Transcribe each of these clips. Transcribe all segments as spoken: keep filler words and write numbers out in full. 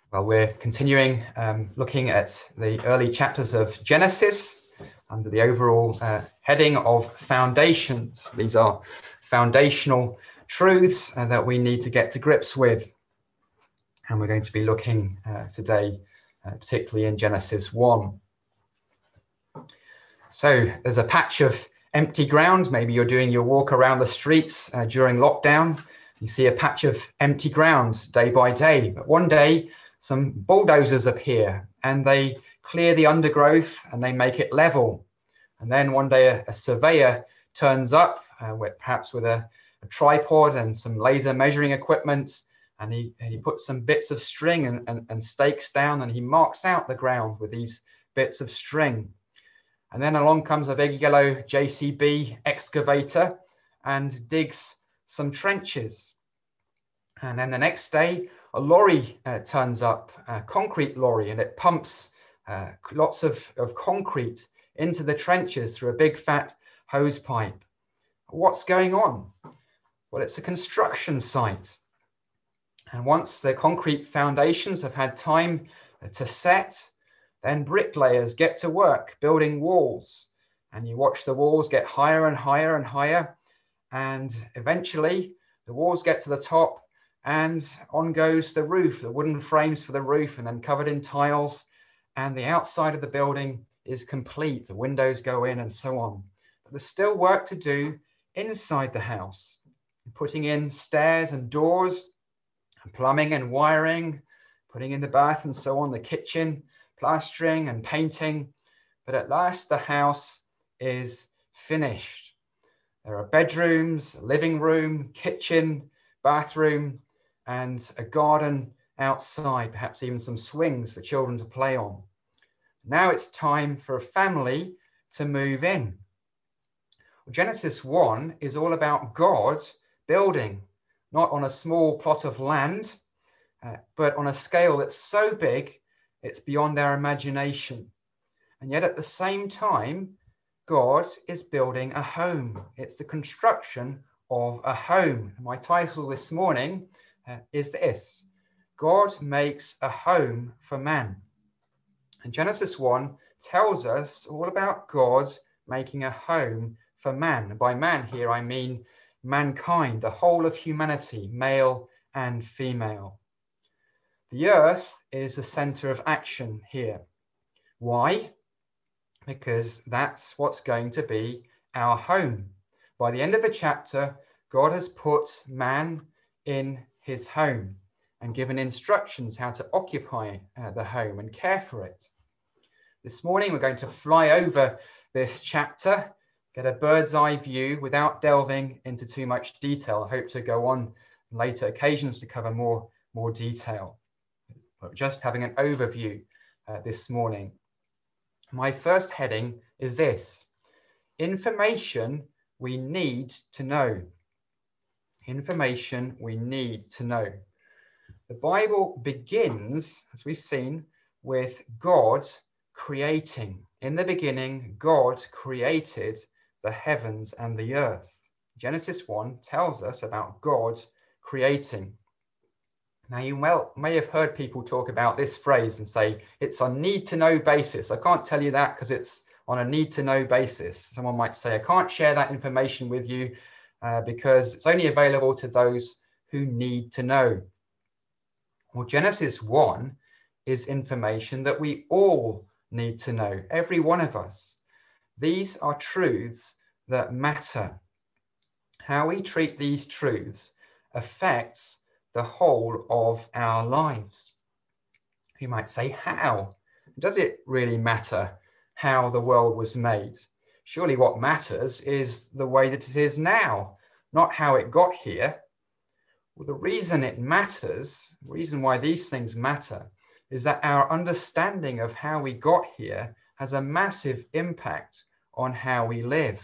Well, we're continuing um, looking at the early chapters of Genesis under the overall uh, heading of foundations. These are foundational truths uh, that we need to get to grips with. And we're going to be looking uh, today, uh, particularly in Genesis one. So there's a patch of empty ground. Maybe you're doing your walk around the streets uh, during lockdown. You see a patch of empty ground day by day. But one day, some bulldozers appear and they clear the undergrowth and they make it level. And then one day a, a surveyor turns up, uh, with, perhaps with a, a tripod and some laser measuring equipment, and he, he puts some bits of string and, and, and stakes down, and he marks out the ground with these bits of string. And then along comes a big yellow J C B excavator and digs some trenches. And then the next day, a lorry uh, turns up, a concrete lorry, and it pumps uh, lots of, of concrete into the trenches through a big fat hose pipe. What's going on? Well, it's a construction site. And once the concrete foundations have had time to set, then bricklayers get to work building walls. And you watch the walls get higher and higher and higher. And eventually the walls get to the top, and on goes the roof, the wooden frames for the roof, and then covered in tiles. And the outside of the building is complete. The windows go in and so on. But there's still work to do inside the house, putting in stairs and doors, and plumbing and wiring, putting in the bath and so on, the kitchen, plastering and painting. But at last the house is finished. There are bedrooms, a living room, kitchen, bathroom, and a garden outside, perhaps even some swings for children to play on. Now it's time for a family to move in. Well, Genesis one is all about God building, not on a small plot of land, uh, but on a scale that's so big, it's beyond our imagination. And yet at the same time, God is building a home. It's the construction of a home. My title this morning uh, is this: God makes a home for man. And Genesis one tells us all about God making a home for man. And by man here, I mean mankind, the whole of humanity, male and female. The earth is the center of action here. Why? Because that's what's going to be our home. By the end of the chapter, God has put man in his home and given instructions how to occupy uh, the home and care for it. This morning, we're going to fly over this chapter, get a bird's eye view without delving into too much detail. I hope to go on later occasions to cover more, more detail, but just having an overview uh, this morning. My first heading is this: information we need to know. Information we need to know. The Bible begins, as we've seen, with God creating. In the beginning, God created the heavens and the earth. Genesis one tells us about God creating. Now, you well, may have heard people talk about this phrase and say, it's on need-to-know basis. I can't tell you that because it's on a need-to-know basis. Someone might say, I can't share that information with you uh, because it's only available to those who need to know. Well, Genesis one is information that we all need to know, every one of us. These are truths that matter. How we treat these truths affects the whole of our lives. You might say, how? Does it really matter how the world was made? Surely what matters is the way that it is now, not how it got here. Well, the reason it matters, the reason why these things matter, is that our understanding of how we got here has a massive impact on how we live.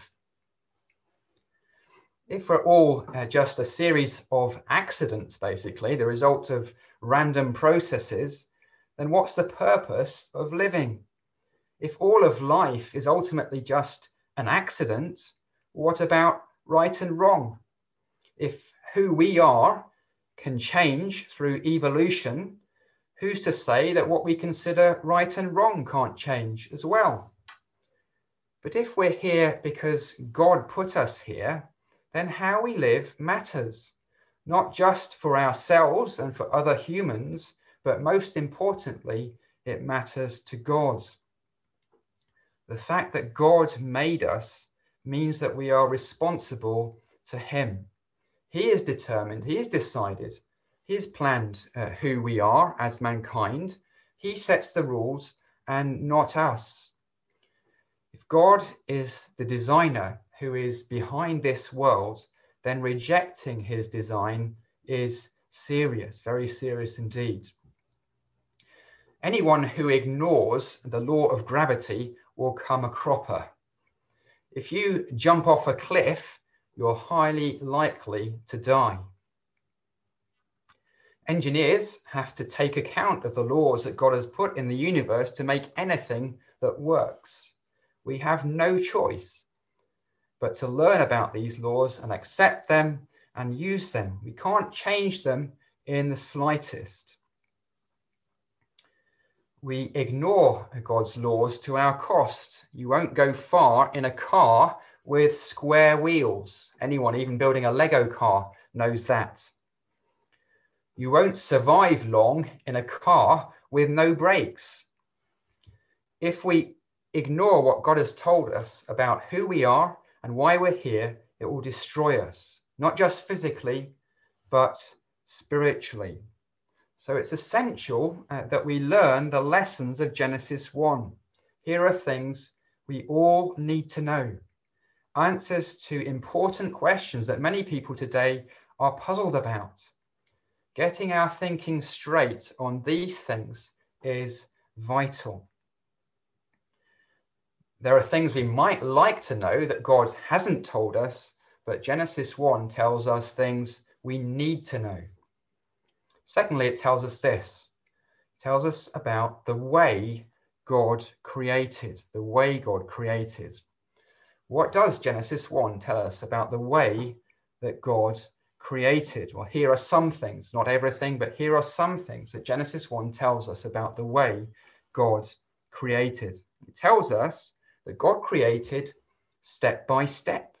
If we're all uh, just a series of accidents, basically, the result of random processes, then what's the purpose of living? If all of life is ultimately just an accident, what about right and wrong? If who we are can change through evolution, Who's to say that what we consider right and wrong can't change as well? But if we're here because God put us here, then how we live matters, not just for ourselves and for other humans, but most importantly, it matters to God. The fact that God made us means that we are responsible to him. He is determined, he has decided, he has planned uh, who we are as mankind. He sets the rules and not us. If God is the designer who is behind this world, then rejecting his design is serious, very serious indeed. Anyone who ignores the law of gravity will come a cropper. If you jump off a cliff, you're highly likely to die. Engineers have to take account of the laws that God has put in the universe to make anything that works. We have no choice but to learn about these laws and accept them and use them. We can't change them in the slightest. We ignore God's laws to our cost. You won't go far in a car with square wheels. Anyone even building a Lego car knows that. You won't survive long in a car with no brakes. If we ignore what God has told us about who we are and why we're here, it will destroy us, not just physically, but spiritually. So it's essential uh, that we learn the lessons of Genesis one. Here are things we all need to know. Answers to important questions that many people today are puzzled about. Getting our thinking straight on these things is vital. There are things we might like to know that God hasn't told us, but Genesis one tells us things we need to know. Secondly, it tells us this. It tells us about the way God created, the way God created. What does Genesis one tell us about the way that God created? Well, here are some things, not everything, but here are some things that Genesis one tells us about the way God created. It tells us that God created step by step.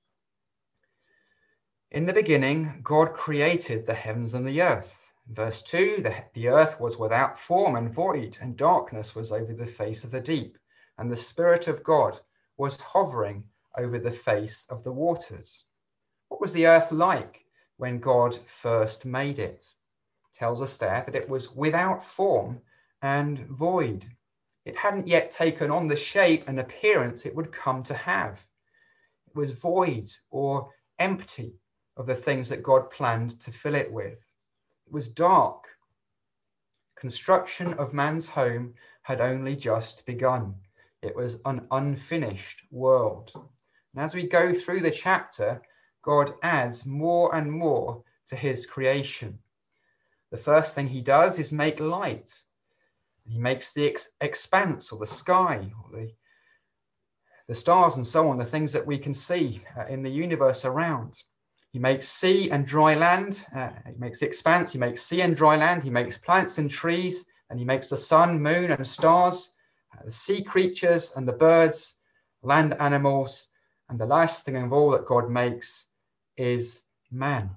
In the beginning, God created the heavens and the earth. Verse two, the, the earth was without form and void, and darkness was over the face of the deep, and the Spirit of God was hovering over the face of the waters. What was the earth like when God first made it? It tells us there that it was without form and void. It hadn't yet taken on the shape and appearance it would come to have. It was void or empty of the things that God planned to fill it with. It was dark. Construction of man's home had only just begun. It was an unfinished world. And as we go through the chapter, God adds more and more to his creation. The first thing he does is make light. He makes the ex expanse or the sky or the, the stars and so on, the things that we can see uh, in the universe around. He makes sea and dry land. Uh, he makes the expanse. He makes sea and dry land. He makes plants and trees. And he makes the sun, moon, and stars, uh, the sea creatures and the birds, land animals. And the last thing of all that God makes is man.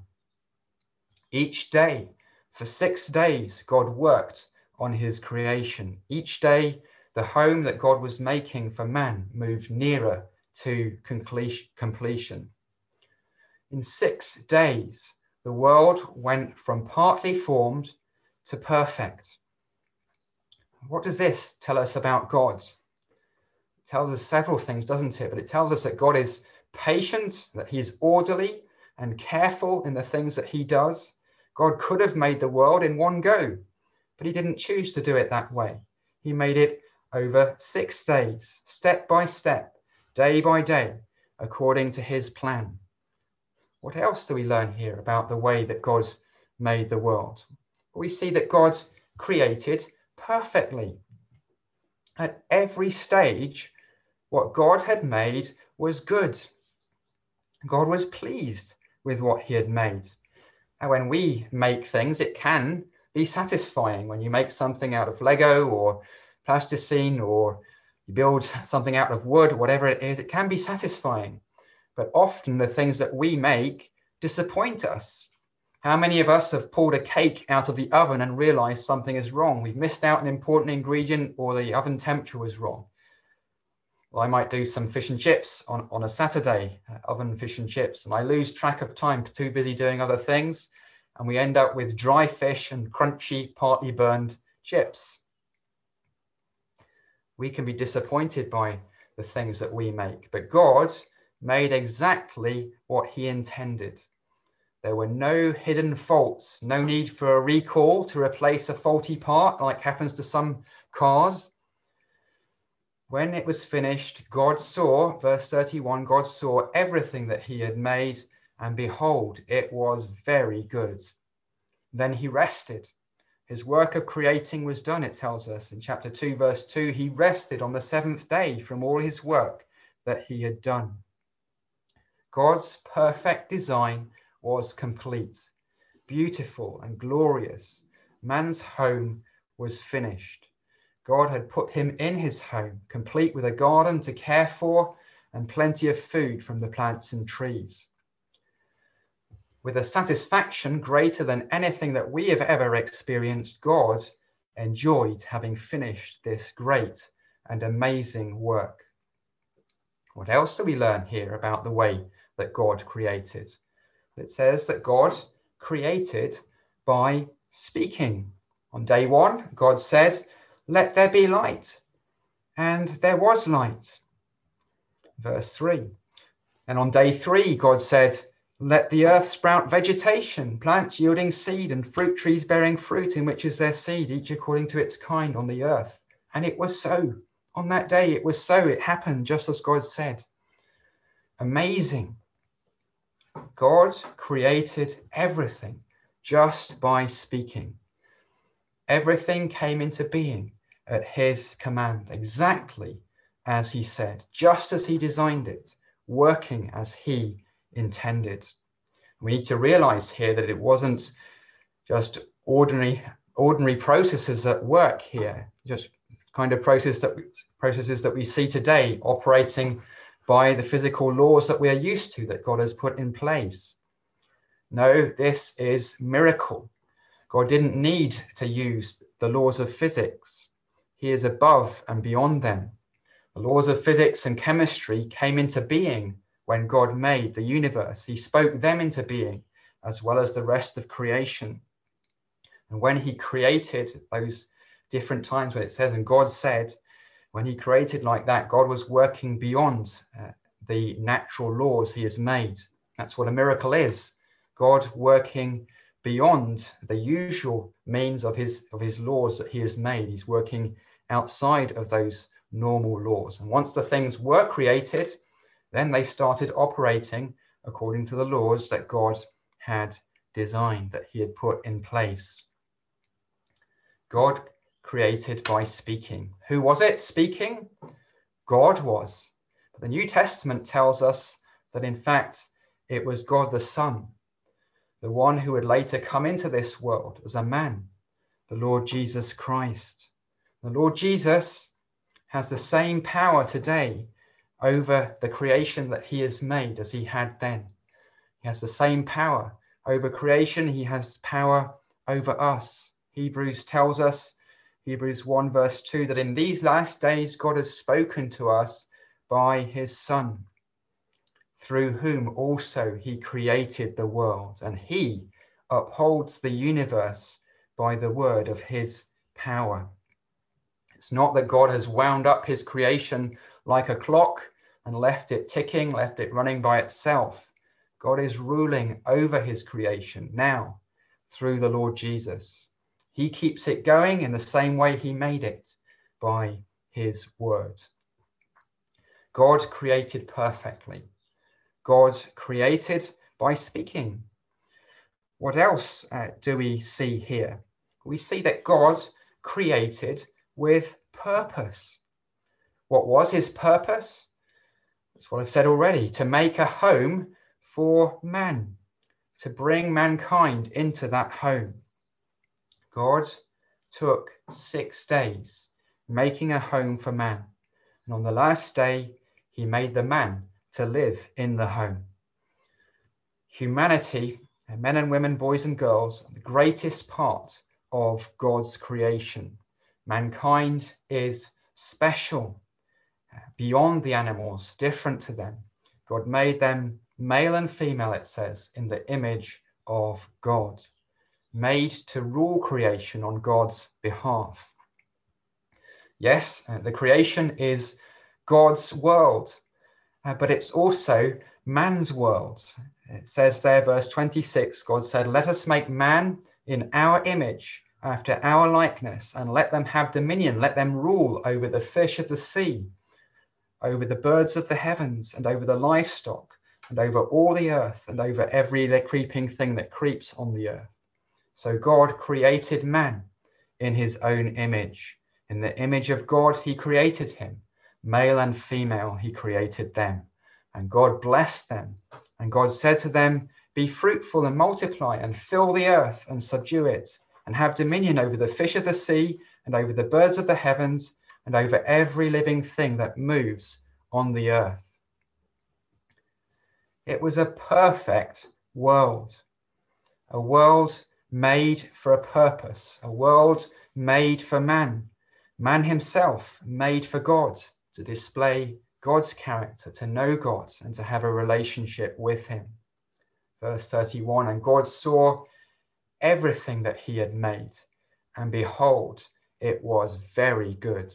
Each day, for six days, God worked on his creation. Each day, the home that God was making for man moved nearer to completion. In six days, the world went from partly formed to perfect. What does this tell us about God? It tells us several things, doesn't it? But it tells us that God is patient, that he's orderly and careful in the things that he does. God could have made the world in one go, but he didn't choose to do it that way. He made it over six days, step by step, day by day, according to his plan. What else do we learn here about the way that God made the world? We see that God created perfectly. At every stage, what God had made was good. God was pleased with what he had made. And when we make things, it can be satisfying. When you make something out of Lego or plasticine, or you build something out of wood, whatever it is, it can be satisfying. But often the things that we make disappoint us. How many of us have pulled a cake out of the oven and realized something is wrong? We've missed out an important ingredient, or the oven temperature was wrong. Well, I might do some fish and chips on, on a Saturday, uh, oven fish and chips, and I lose track of time, too busy doing other things, and we end up with dry fish and crunchy, partly burned chips. We can be disappointed by the things that we make, but God made exactly what he intended. There were no hidden faults, no need for a recall to replace a faulty part like happens to some cars. When it was finished, God saw, verse thirty-one, God saw everything that he had made, and behold, it was very good. Then he rested. His work of creating was done, it tells us in chapter two, verse two. He rested on the seventh day from all his work that he had done. God's perfect design was complete, beautiful and glorious. Man's home was finished. God had put him in his home, complete with a garden to care for and plenty of food from the plants and trees. With a satisfaction greater than anything that we have ever experienced, God enjoyed having finished this great and amazing work. What else do we learn here about the way that God created? It says that God created by speaking. On day one, God said, "Let there be light," and there was light. Verse three. And on day three, God said, "Let the earth sprout vegetation, plants yielding seed, and fruit trees bearing fruit, in which is their seed, each according to its kind on the earth." And it was so. On that day, it was so. It happened just as God said. Amazing. God created everything just by speaking. Everything came into being at his command, exactly as he said, just as he designed it, working as he intended. We need to realize here that it wasn't just ordinary ordinary processes at work here, just kind of process that processes that we see today operating by the physical laws that we are used to, that God has put in place. No, this is miracle. God didn't need to use the laws of physics. He is above and beyond them. The laws of physics and chemistry came into being when God made the universe. He spoke them into being, as well as the rest of creation. And when he created those different times when it says, and God said, when he created like that, God was working beyond uh, the natural laws he has made. That's what a miracle is. God working beyond the usual means of his, of his laws that he has made. He's working outside of those normal laws. And once the things were created, then they started operating according to the laws that God had designed, that he had put in place. God created by speaking. Who was it speaking? God was. But the New Testament tells us that in fact it was God the Son, the one who would later come into this world as a man, the Lord Jesus Christ. The Lord Jesus has the same power today over the creation that he has made as he had then. He has the same power over creation. He has power over us. Hebrews tells us, Hebrews one verse two, that in these last days God has spoken to us by his Son, through whom also he created the world, and he upholds the universe by the word of his power. It's not that God has wound up his creation like a clock and left it ticking, left it running by itself. God is ruling over his creation now through the Lord Jesus. He keeps it going in the same way he made it, by his word. God created perfectly. God created by speaking. What else uh, do we see here? We see that God created with purpose. What was his purpose? That's what I've said already, to make a home for man, to bring mankind into that home. God took six days making a home for man. And on the last day, he made the man to live in the home. Humanity, men and women, boys and girls, are the greatest part of God's creation. Mankind is special, beyond the animals, different to them. God made them male and female, it says, in the image of God, made to rule creation on God's behalf. Yes, uh, the creation is God's world, uh, but it's also man's world. It says there, verse twenty-six, God said, "Let us make man in our image, after our likeness, and let them have dominion, let them rule over the fish of the sea, over the birds of the heavens, and over the livestock, and over all the earth, and over every creeping thing that creeps on the earth." So God created man in his own image. In the image of God, he created him. Male and female, he created them. And God blessed them. And God said to them, "Be fruitful and multiply, and fill the earth and subdue it, and have dominion over the fish of the sea, and over the birds of the heavens, and over every living thing that moves on the earth." It was a perfect world, a world made for a purpose, a world made for man, man himself made for God, to display God's character, to know God, and to have a relationship with him. Verse thirty-one, "And God saw everything that he had made, and behold, it was very good."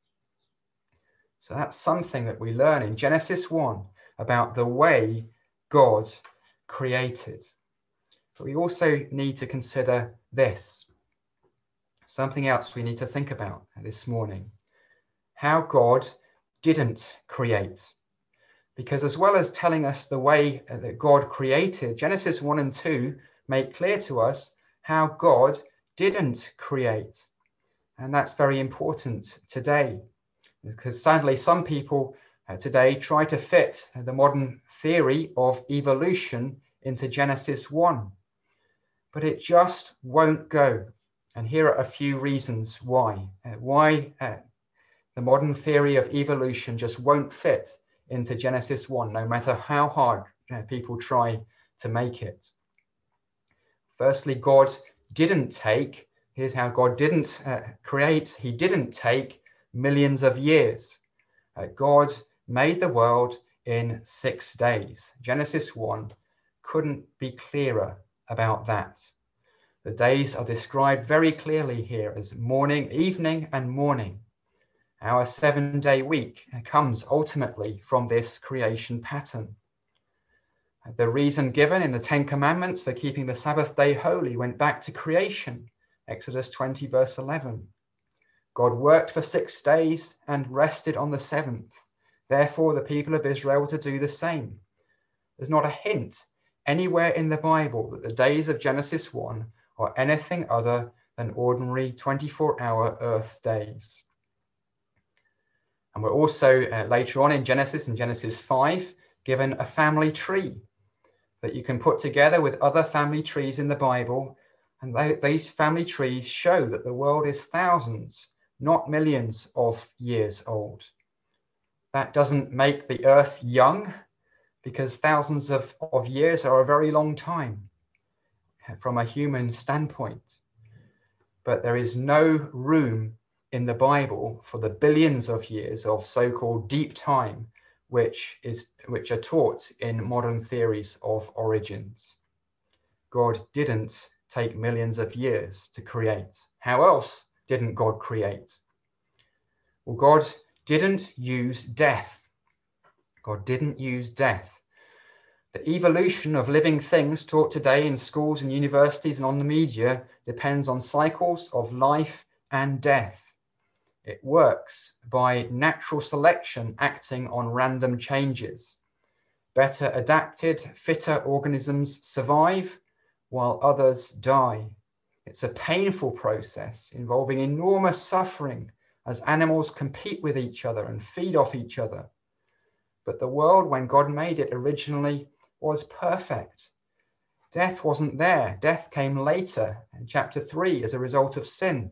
So that's something that we learn in Genesis one about the way God created. But we also need to consider this, something else we need to think about this morning, how God didn't create. Because as well as telling us the way that God created, Genesis one and two make clear to us how God didn't create. And that's very important today, because sadly some people uh, today try to fit the modern theory of evolution into Genesis one. But it just won't go. And here are a few reasons why. Uh, why uh, the modern theory of evolution just won't fit into Genesis one, no matter how hard uh, people try to make it. Firstly, God didn't take, here's how God didn't uh, create, he didn't take millions of years. Uh, God made the world in six days. Genesis one couldn't be clearer about that. The days are described very clearly here as morning, evening, and morning. Our seven-day week comes ultimately from this creation pattern. The reason given in the Ten Commandments for keeping the Sabbath day holy went back to creation, Exodus twenty, verse eleven. God worked for six days and rested on the seventh. Therefore, the people of Israel were to do the same. There's not a hint anywhere in the Bible that the days of Genesis one are anything other than ordinary twenty-four hour earth days. And we're also uh, later on in Genesis, in Genesis five, given a family tree that you can put together with other family trees in the Bible. And they, these family trees show that the world is thousands, not millions of years old. That doesn't make the earth young, because thousands of, of years are a very long time from a human standpoint. But there is no room in the Bible for the billions of years of so-called deep time, which is which are taught in modern theories of origins. God didn't take millions of years to create. How else didn't God create? Well, God didn't use death. God didn't use death. The evolution of living things taught today in schools and universities and on the media depends on cycles of life and death. It works by natural selection acting on random changes. Better adapted, fitter organisms survive while others die. It's a painful process involving enormous suffering as animals compete with each other and feed off each other. But the world, when God made it originally, was perfect. Death wasn't there. Death came later in chapter three as a result of sin.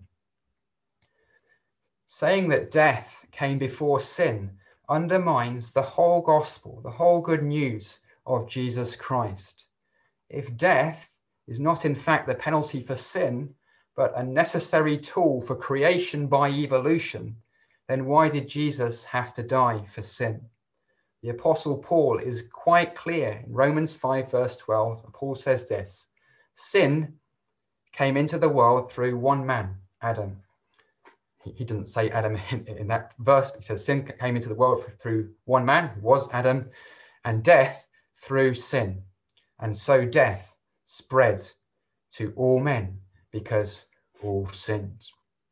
Saying that death came before sin undermines the whole gospel, the whole good news of Jesus Christ. If death is not in fact the penalty for sin, but a necessary tool for creation by evolution, then why did Jesus have to die for sin? The Apostle Paul is quite clear in Romans five, verse twelve. Paul says this: sin came into the world through one man, Adam. He, he doesn't say Adam in, in that verse, but he says sin came into the world through one man, who was Adam, and death through sin. And so death spread to all men because all sinned.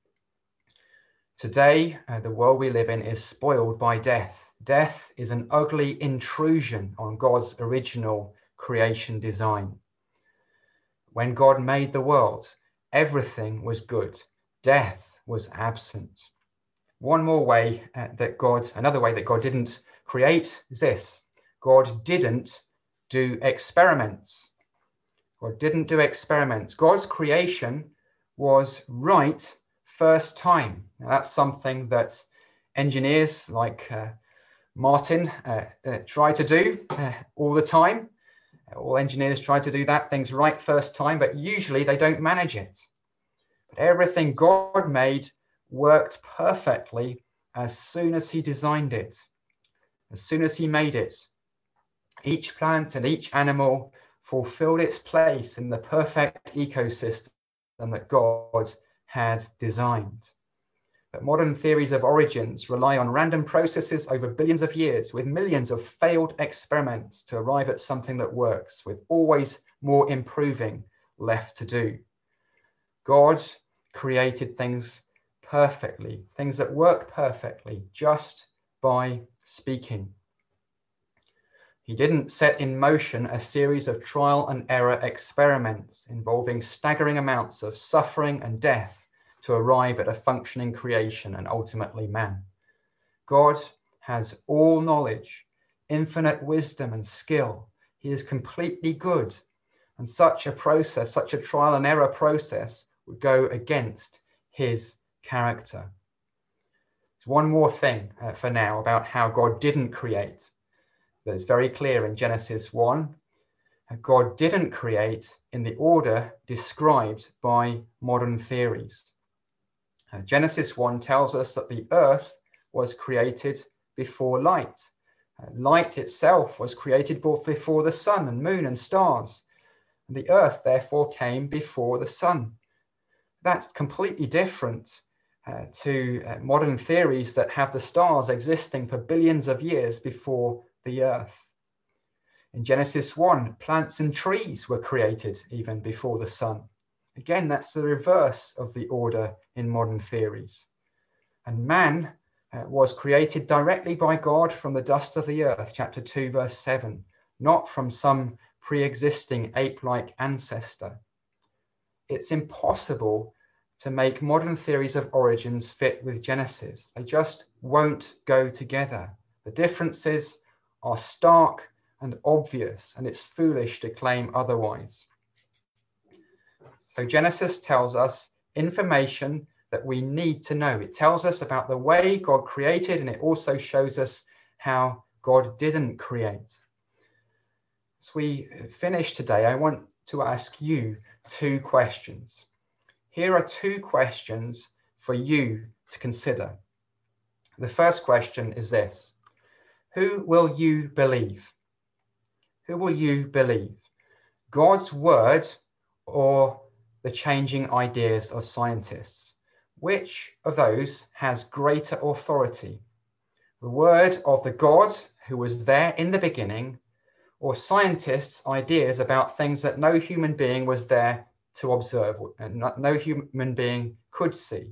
Today, uh, the world we live in is spoiled by death. Death is an ugly intrusion on God's original creation design. When God made the world, everything was good. Death was absent. One more way uh, that God, another way that God didn't create is this: God didn't do experiments. God didn't do experiments. God's creation was right first time. Now, that's something that engineers like uh, Martin uh, uh, try to do uh, all the time. All engineers try to do that, things right first time, but usually they don't manage it. But everything God made worked perfectly as soon as he designed it, as soon as he made it. Each plant and each animal fulfilled its place in the perfect ecosystem that God had designed. But modern theories of origins rely on random processes over billions of years, with millions of failed experiments to arrive at something that works, with always more improving left to do. God created things perfectly, things that work perfectly, just by speaking. He didn't set in motion a series of trial and error experiments involving staggering amounts of suffering and death to arrive at a functioning creation and ultimately man. God has all knowledge, infinite wisdom and skill. He is completely good. And such a process, such a trial and error process, would go against his character. There's one more thing uh, for now about how God didn't create. That's very clear in Genesis one. God didn't create in the order described by modern theories. Uh, Genesis one tells us that the earth was created before light. Uh, light itself was created before the sun and moon and stars. And the earth therefore came before the sun. That's completely different uh, to uh, modern theories that have the stars existing for billions of years before the earth. In Genesis one, plants and trees were created even before the sun. Again, that's the reverse of the order in modern theories. And man uh, was created directly by God from the dust of the earth, chapter two, verse seven, not from some pre-existing ape-like ancestor. It's impossible to make modern theories of origins fit with Genesis. They just won't go together. The differences are stark and obvious, and it's foolish to claim otherwise. So Genesis tells us information that we need to know. It tells us about the way God created, and it also shows us how God didn't create. As we finish today, I want to ask you two questions. Here are two questions for you to consider. The first question is this: who will you believe? Who will you believe? God's word or the changing ideas of scientists? Which of those has greater authority? The word of the God who was there in the beginning, or scientists' ideas about things that no human being was there to observe and no human being could see?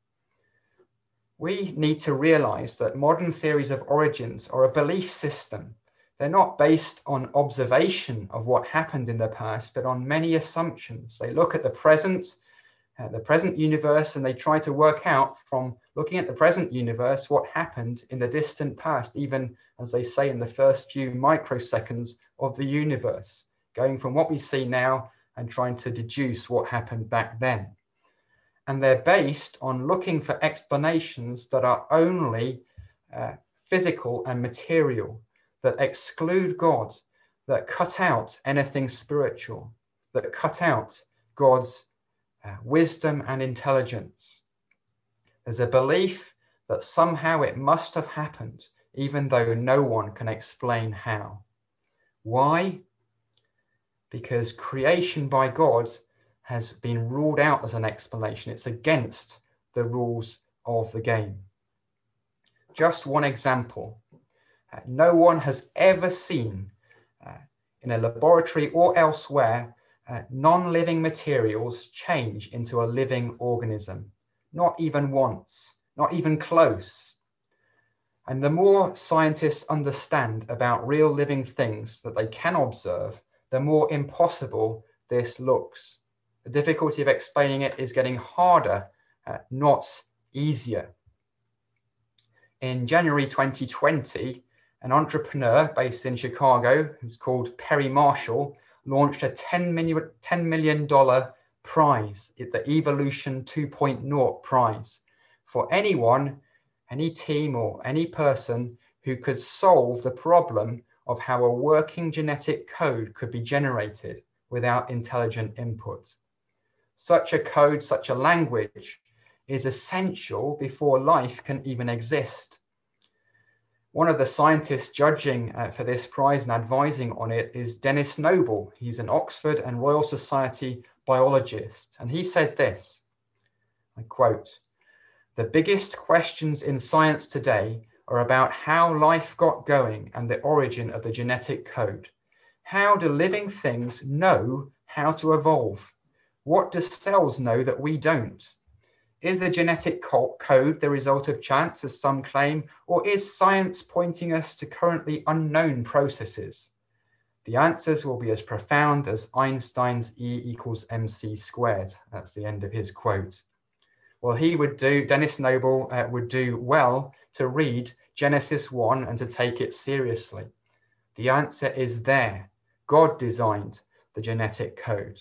We need to realize that modern theories of origins are a belief system. They're not based on observation of what happened in the past, but on many assumptions. They look at the present, uh, the present universe, and they try to work out from looking at the present universe what happened in the distant past, even as they say in the first few microseconds of the universe. going from what we see now and trying to deduce what happened back then. And they're based on looking for explanations that are only uh, physical and material, that exclude God, that cut out anything spiritual, that cut out God's uh, wisdom and intelligence. There's a belief that somehow it must have happened, even though no one can explain how. Why? Because creation by God has been ruled out as an explanation. It's against the rules of the game. Just one example. Uh, no one has ever seen uh, in a laboratory or elsewhere uh, non-living materials change into a living organism. Not even once, not even close. And the more scientists understand about real living things that they can observe, the more impossible this looks. The difficulty of explaining it is getting harder, uh, not easier. In January twenty twenty, an entrepreneur based in Chicago, who's called Perry Marshall, launched a ten million dollars prize, the Evolution two point oh prize, for anyone, any team or any person who could solve the problem of how a working genetic code could be generated without intelligent input. Such a code, such a language, is essential before life can even exist. One of the scientists judging uh, for this prize and advising on it is Denis Noble. He's an Oxford and Royal Society biologist. And he said this, I quote, "The biggest questions in science today are about how life got going and the origin of the genetic code. How do living things know how to evolve? What do cells know that we don't? Is the genetic code the result of chance, as some claim, or is science pointing us to currently unknown processes? The answers will be as profound as Einstein's E equals mc squared." That's the end of his quote. Well, he would do, Denis Noble uh, would do well to read Genesis one and to take it seriously. The answer is there. God designed the genetic code.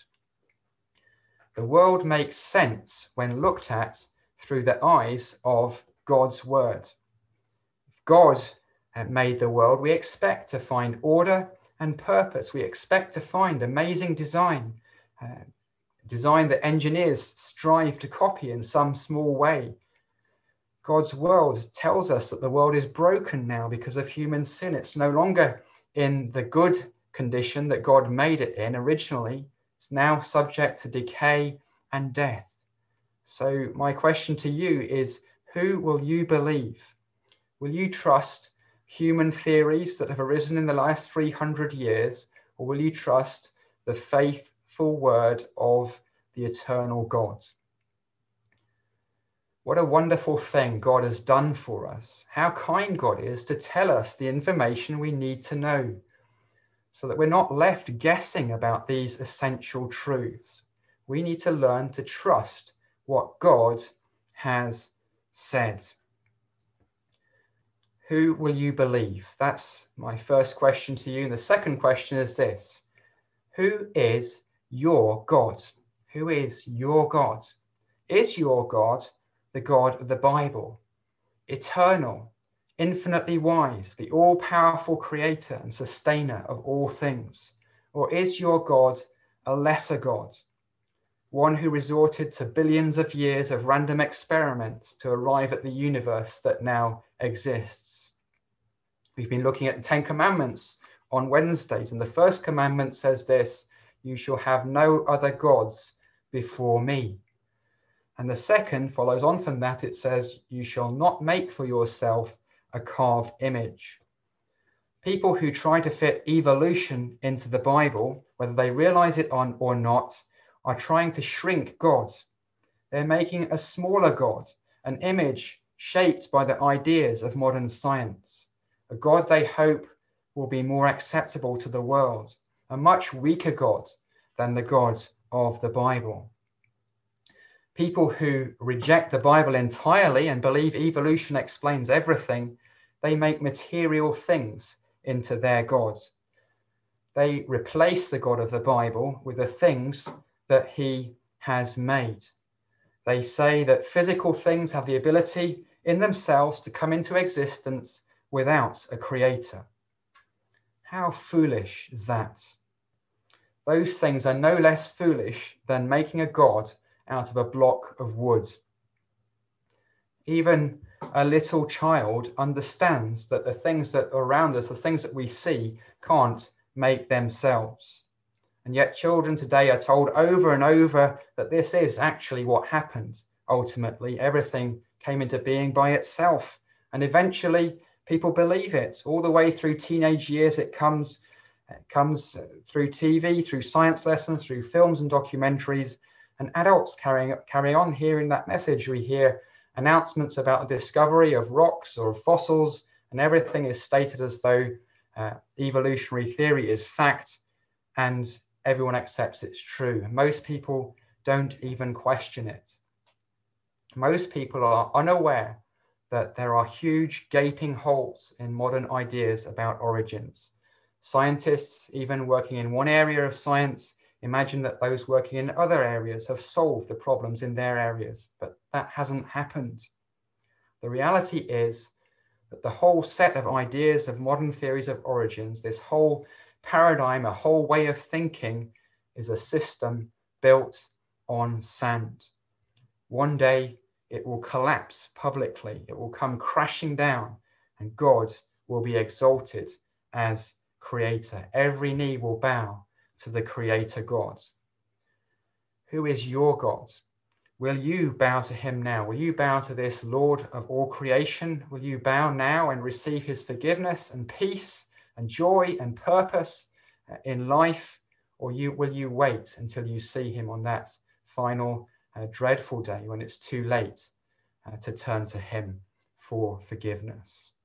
The world makes sense when looked at through the eyes of God's word. If God made the world, we expect to find order and purpose. We expect to find amazing design, uh, design that engineers strive to copy in some small way. God's world tells us that the world is broken now because of human sin. It's no longer in the good condition that God made it in originally. It's now subject to decay and death. So my question to you is, who will you believe? Will you trust human theories that have arisen in the last three hundred years, or will you trust the faithful word of the eternal God? What a wonderful thing God has done for us. How kind God is to tell us the information we need to know, so that we're not left guessing about these essential truths. We need to learn to trust what God has said. Who will you believe? That's my first question to you. And the second question is this: who is your God? Who is your God? Is your God the God of the Bible, eternal, infinitely wise, the all-powerful creator and sustainer of all things? Or is your God a lesser God, one who resorted to billions of years of random experiments to arrive at the universe that now exists? We've been looking at the Ten Commandments on Wednesdays, and the first commandment says this: you shall have no other gods before me. And the second follows on from that. It says, you shall not make for yourself a carved image. People who try to fit evolution into the Bible, whether they realize it on or not, are trying to shrink God. They're making a smaller God, an image shaped by the ideas of modern science, a God they hope will be more acceptable to the world, a much weaker God than the God of the Bible. People who reject the Bible entirely and believe evolution explains everything, they make material things into their God. They replace the God of the Bible with the things that he has made. They say that physical things have the ability in themselves to come into existence without a creator. How foolish is that? Those things are no less foolish than making a god out of a block of wood. Even a little child understands that the things that are around us, the things that we see, can't make themselves. And yet children today are told over and over that this is actually what happened. Ultimately, everything came into being by itself. And eventually, people believe it. All the way through teenage years, it comes, it comes through T V, through science lessons, through films and documentaries. And adults carrying, carry on hearing that message. We hear announcements about the discovery of rocks or fossils, and everything is stated as though uh, evolutionary theory is fact, and everyone accepts it's true. Most people don't even question it. Most people are unaware that there are huge gaping holes in modern ideas about origins. Scientists, even working in one area of science, imagine that those working in other areas have solved the problems in their areas, but that hasn't happened. The reality is that the whole set of ideas of modern theories of origins, this whole paradigm, a whole way of thinking, is a system built on sand. One day it will collapse publicly, it will come crashing down, and God will be exalted as creator. Every knee will bow to the creator God. Who is your God? Will you bow to him now? Will you bow to this Lord of all creation? Will you bow now and receive his forgiveness and peace and joy and purpose in life? Or you, will you wait until you see him on that final uh, dreadful day when it's too late uh, to turn to him for forgiveness?